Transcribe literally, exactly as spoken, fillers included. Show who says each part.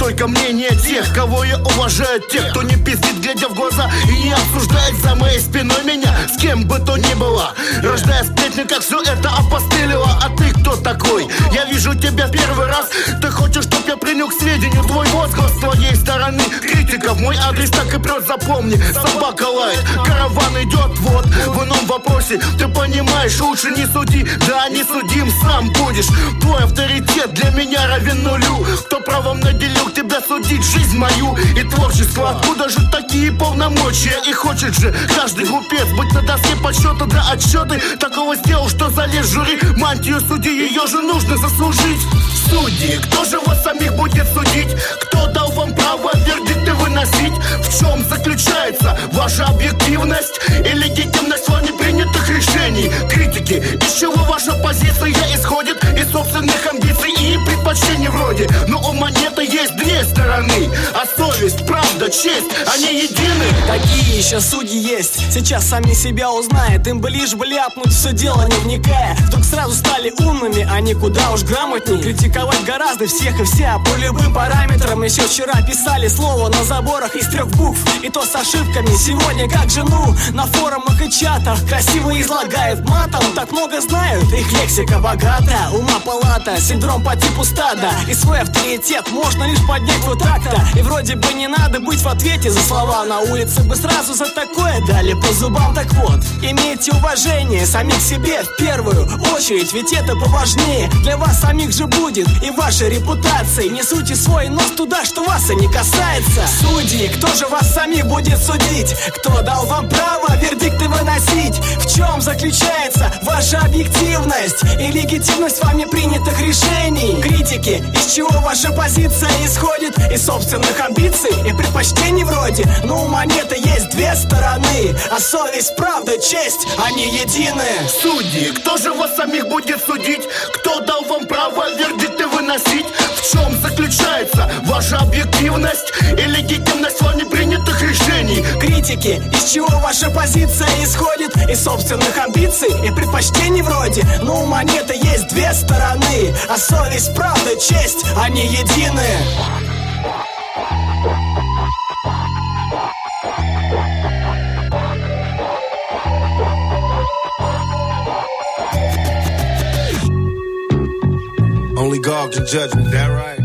Speaker 1: только мнение тех, кого я уважаю, тех, кто не пиздит, глядя в глаза, и не обсуждает за моей спиной меня, с кем бы то ни было, рождая сплетни, как все это опостылило. А ты кто такой? Я вижу тебя первый раз. Ты хочешь, чтоб я принял к сведению твой возглас с твоей стороны? Критика в мой адрес так и прет, запомни. Собака лает, караван идет, вот в ином вопросе. Ты понимаешь, лучше не суди, да не судим, сам будешь. Твой авторитет для меня равен нулю. Кто правом наделил тебя судить жизнь мою и творчество? Откуда же такие полномочия? И хочет же каждый глупец быть на доске подсчета, да отчеты. Такого сделал, что залез в жюри. Мантию судьи, ее же нужно заслужить. Судьи, кто же вас самих будет судить? Кто дал вам право вердикты выносить? В чем заключается ваша объективность и легитимность вами принятых решений? Критики, из чего ваша позиция исходит? Из собственных амбиций и предпочтений вроде. Но у монеты есть две стороны, а совесть, правда, честь, они едины.
Speaker 2: Такие еще судьи есть, сейчас сами себя узнают. Им бы лишь бы ляпнуть все дело, не вникая. Вдруг сразу стали умными, они куда уж грамотнее. Критиковать гораздо всех и вся по любым параметрам. Еще вчера писали слово на заборах из трех букв, и то с ошибками. Сегодня как жену на форумах и чатах красиво излагает матом. Так много знают, их лексика богата. Ума палата, синдром по типу стада. И свой авторитет можно лишь поднять вот так-то. И вроде бы не надо быть в ответе за слова. На улице бы сразу за такое дали по зубам. Так вот, имейте уважение самих себе в первую очередь, ведь это поважнее. Для вас самих же будет и вашей репутации. Не суйте свой нос туда, что вас и не касается. Судьи, кто же вас самих будет судить? Кто дал вам право вердикты выносить? В чем заключается ваша объективность и легитимность вами принятых решений? Критики, из чего ваша позиция исходит? Из собственных амбиций и предпочтений вроде. Но у монеты есть две стороны, а совесть, правда, честь, они едины.
Speaker 1: Судьи, кто же вас самих будет судить? Кто дал вам право вердикты выносить? В чем заключается ваша объективность и легитимность вами принятых решений?
Speaker 2: Критики, из чего ваша позиция исходит? Из собственных амбиций и предпочтений вроде. Но у монеты есть две стороны, а совесть, правда, честь, они едины.
Speaker 3: Only God can judge me, that right?